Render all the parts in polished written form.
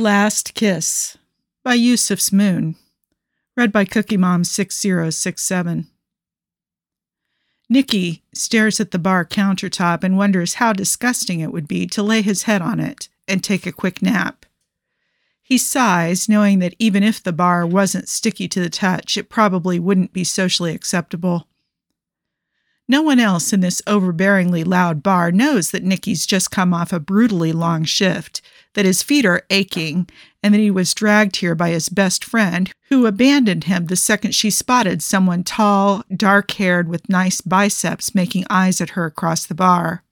Last Kiss by Yusuf's Moon. Read by Cookie Mom 6067. Nicky stares at the bar countertop and wonders how disgusting it would be to lay his head on it and take a quick nap. He sighs, knowing that even if the bar wasn't sticky to the touch, it probably wouldn't be socially acceptable. No one else in this overbearingly loud bar knows that Nicky's just come off a brutally long shift, that his feet are aching, and that he was dragged here by his best friend, who abandoned him the second she spotted someone tall, dark-haired with nice biceps making eyes at her across the bar.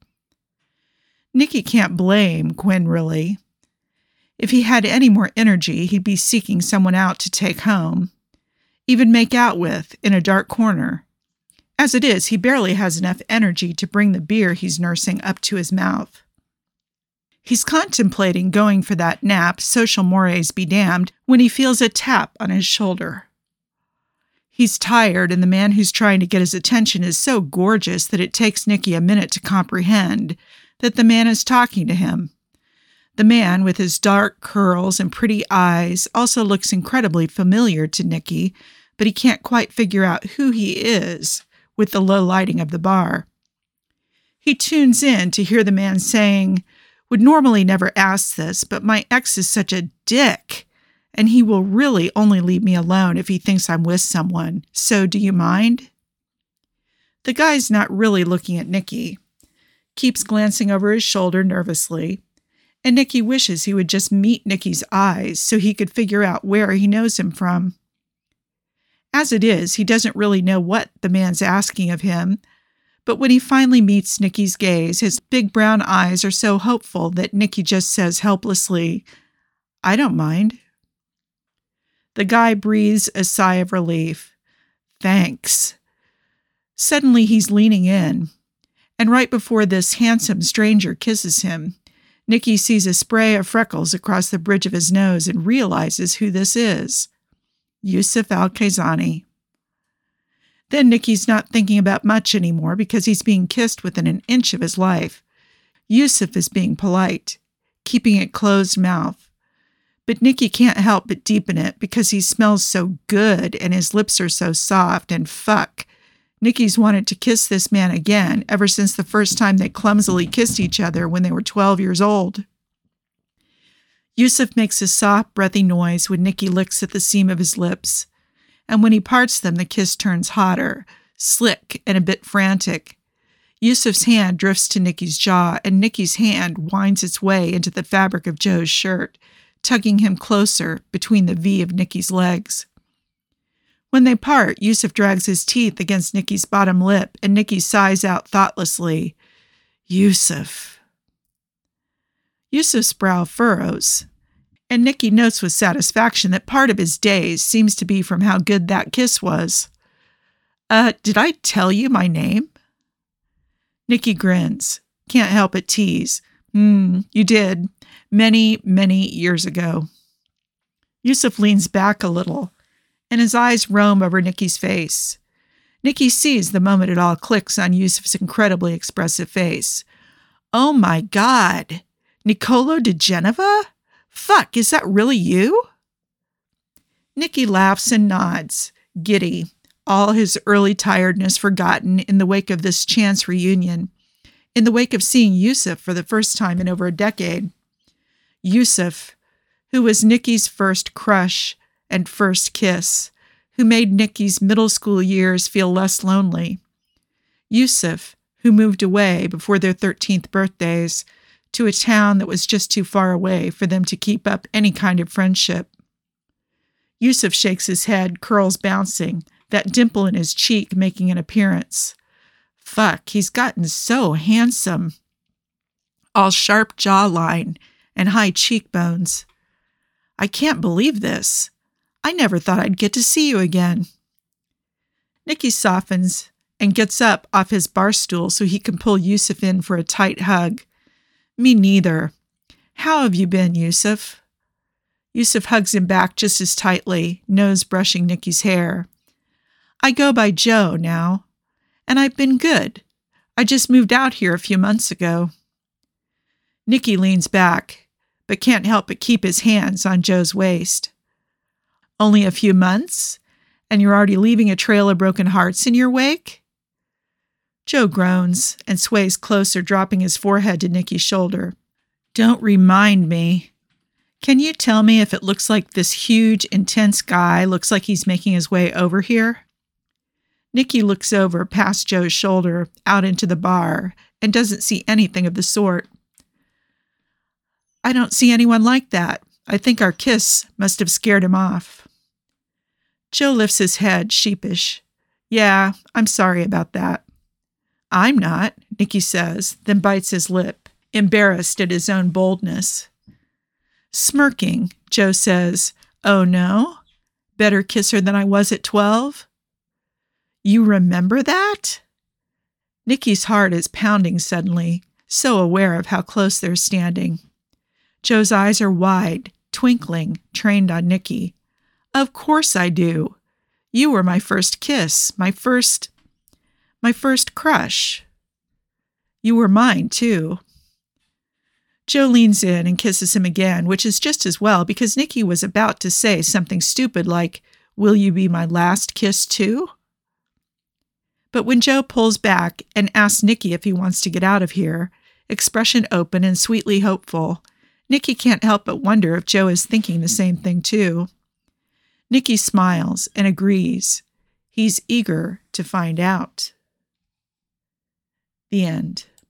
Nicky can't blame Gwen, really. If he had any more energy, he'd be seeking someone out to take home, even make out with, in a dark corner. As it is, he barely has enough energy to bring the beer he's nursing up to his mouth. He's contemplating going for that nap, social mores be damned, when he feels a tap on his shoulder. He's tired, and the man who's trying to get his attention is so gorgeous that it takes Nicky a minute to comprehend that the man is talking to him. The man, with his dark curls and pretty eyes, also looks incredibly familiar to Nicky, but he can't quite figure out who he is with the low lighting of the bar. He tunes in to hear the man saying, "Would normally never ask this, but my ex is such a dick, and he will really only leave me alone if he thinks I'm with someone. So do you mind?" The guy's not really looking at Nicky, keeps glancing over his shoulder nervously, and Nicky wishes he would just meet Nicky's eyes so he could figure out where he knows him from. As it is, he doesn't really know what the man's asking of him, but when he finally meets Nicky's gaze, his big brown eyes are so hopeful that Nicky just says helplessly, "I don't mind." The guy breathes a sigh of relief. "Thanks." Suddenly he's leaning in, and right before this handsome stranger kisses him, Nicky sees a spray of freckles across the bridge of his nose and realizes who this is. Yusuf Al-Khaizani. Then Nicky's not thinking about much anymore because he's being kissed within an inch of his life. Yusuf is being polite, keeping it closed mouth. But Nicky can't help but deepen it because he smells so good and his lips are so soft, and fuck, Nicky's wanted to kiss this man again ever since the first time they clumsily kissed each other when they were 12 years old. Yusuf makes a soft, breathy noise when Nicky licks at the seam of his lips, and when he parts them, the kiss turns hotter, slick, and a bit frantic. Yusuf's hand drifts to Nicky's jaw, and Nicky's hand winds its way into the fabric of Joe's shirt, tugging him closer between the V of Nicky's legs. When they part, Yusuf drags his teeth against Nicky's bottom lip, and Nicky sighs out thoughtlessly, "Yusuf." Yusuf's brow furrows, and Nicky notes with satisfaction that part of his daze seems to be from how good that kiss was. Did I tell you my name?" Nicky grins. Can't help but tease. You did. Many, many years ago." Yusuf leans back a little, and his eyes roam over Nicky's face. Nicky sees the moment it all clicks on Yusuf's incredibly expressive face. "Oh my God! Nicolo de Genova? Fuck, is that really you?" Nicky laughs and nods, giddy, all his early tiredness forgotten in the wake of this chance reunion, in the wake of seeing Yusuf for the first time in over a decade. Yusuf, who was Nicky's first crush and first kiss, who made Nicky's middle school years feel less lonely. Yusuf, who moved away before their 13th birthdays to a town that was just too far away for them to keep up any kind of friendship. Yusuf shakes his head, curls bouncing, that dimple in his cheek making an appearance. Fuck, he's gotten so handsome. All sharp jawline and high cheekbones. I can't believe this. I never thought I'd get to see you again. Nicky softens and gets up off his bar stool so he can pull Yusuf in for a tight hug. Me neither. How have you been, Yusuf? Yusuf hugs him back just as tightly, nose brushing Nicky's hair. I go by Joe now, and I've been good. I just moved out here a few months ago. Nicky leans back, but can't help but keep his hands on Joe's waist. Only a few months, and you're already leaving a trail of broken hearts in your wake? Joe groans and sways closer, dropping his forehead to Nikki's shoulder. Don't remind me. Can you tell me if it looks like this huge, intense guy looks like he's making his way over here? Nikki looks over past Joe's shoulder out into the bar and doesn't see anything of the sort. I don't see anyone like that. I think our kiss must have scared him off. Joe lifts his head, sheepish. Yeah, I'm sorry about that. I'm not, Nikki says, then bites his lip, embarrassed at his own boldness. Smirking, Joe says, Oh no? Better kisser than I was at 12? You remember that? Nikki's heart is pounding suddenly, so aware of how close they're standing. Joe's eyes are wide, twinkling, trained on Nikki. Of course I do. You were my first kiss, my first crush. You were mine, too. Joe leans in and kisses him again, which is just as well because Nikki was about to say something stupid like, Will you be my last kiss, too? But when Joe pulls back and asks Nikki if he wants to get out of here, expression open and sweetly hopeful, Nikki can't help but wonder if Joe is thinking the same thing, too. Nikki smiles and agrees. He's eager to find out. The end.